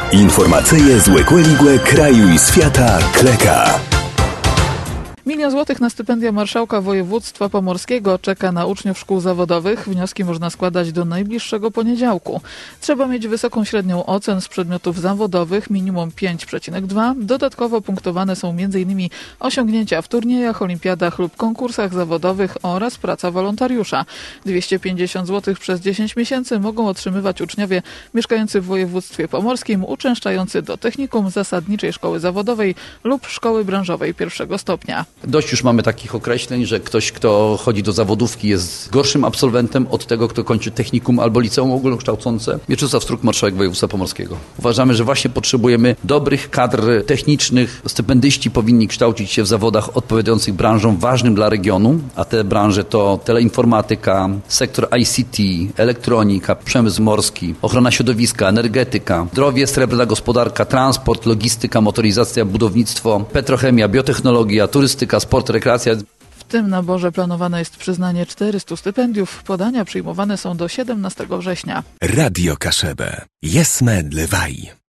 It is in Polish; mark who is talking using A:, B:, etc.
A: Informacyje z Łekłe kraju i świata Kleka.
B: 1 000 000 złotych na stypendia marszałka województwa pomorskiego czeka na uczniów szkół zawodowych. Wnioski można składać do najbliższego poniedziałku. Trzeba mieć wysoką średnią ocen z przedmiotów zawodowych, minimum 5,2. Dodatkowo punktowane są m.in. osiągnięcia w turniejach, olimpiadach lub konkursach zawodowych oraz praca wolontariusza. 250 zł przez 10 miesięcy mogą otrzymywać uczniowie mieszkający w województwie pomorskim, uczęszczający do technikum, zasadniczej szkoły zawodowej lub szkoły branżowej pierwszego stopnia.
C: Dość już mamy takich określeń, że ktoś, kto chodzi do zawodówki, jest gorszym absolwentem od tego, kto kończy technikum albo liceum ogólnokształcące. Mieczysław Struk, marszałek województwa pomorskiego. Uważamy, że właśnie potrzebujemy dobrych kadr technicznych. Stypendyści powinni kształcić się w zawodach odpowiadających branżom ważnym dla regionu, a te branże to teleinformatyka, sektor ICT, elektronika, przemysł morski, ochrona środowiska, energetyka, zdrowie, srebrna gospodarka, transport, logistyka, motoryzacja, budownictwo, petrochemia, biotechnologia, turystyka, sport, rekreacja.
B: W tym naborze planowane jest przyznanie 400 stypendiów. Podania przyjmowane są do 17 września.
A: Radio Kaszebę. Jesme Dlewaj.